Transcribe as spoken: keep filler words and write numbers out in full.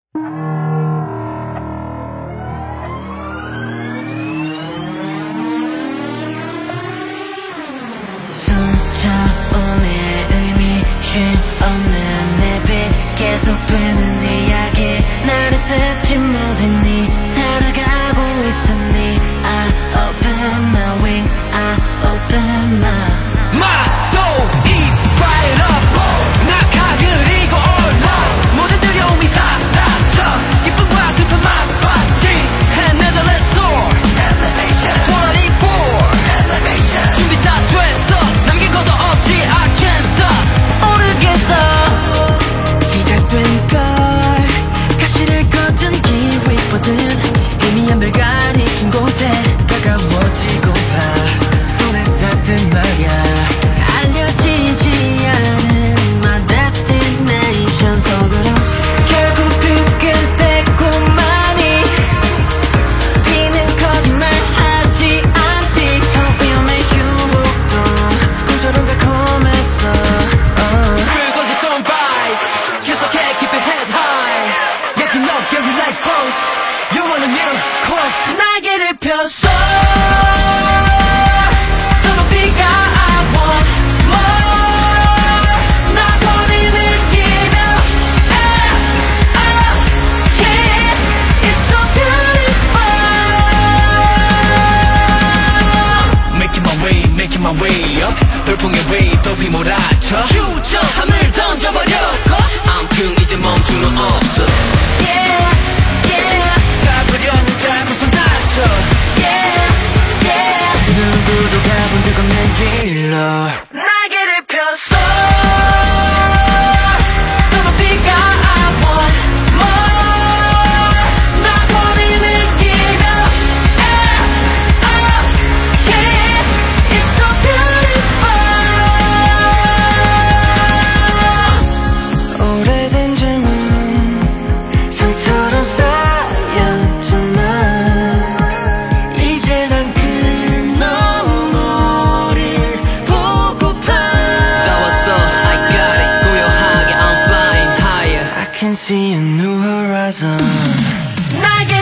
손처음에 의미 쉼 없는 내 빛 계속되는 이야기 나를 스치 모든 네 살아가고 있었니 I open my wings I open my My soul is fired up 낙하 그리고 올라 모든 두려움이 사라져 기쁨과 슬픔 맛봤지 해내자 let's soar Elevation That's what I live for Elevation 준비 다 됐어 남길 것도 없지 I can't stop 모르겠어 시작된 걸 가시를 걷은 기고 있거든 희미한 별관이 긴 곳에 가까워지고 봐 손에 닿든 말야 알려지지 않은 my destination 속으로 결국 두근대고만이 피는 거짓말 하지 않지 So we'll make you hooked on 꿈처럼 달콤했어 uh. 그것이 sunrise 계속해 keep your head high 약간 어깨 we like both You want a new course 날개를 펴서 더 높이 가 I want more 나 버리는 느끼며 eh, oh, yeah It's so beautiful Making my way making my way up 돌풍의 wave 또 휘몰아쳐 주저함을 던져버렸고 아무튼 이제 멈출 수 없어 Yeah yeah 잡으려는 자꾸선 다쳐 Yeah yeah 누구도 가본 적 없는 길로 날개를 펴서 더 높이 가 I want more 나 버리는 느끼며 eh, oh, yeah It's so beautiful 오래된 질문 상처럼 쌓였지만 이제 난 그 너머를 보고파 나왔어 I got it 고요하게 I'm flying higher I can see a new horizon 날개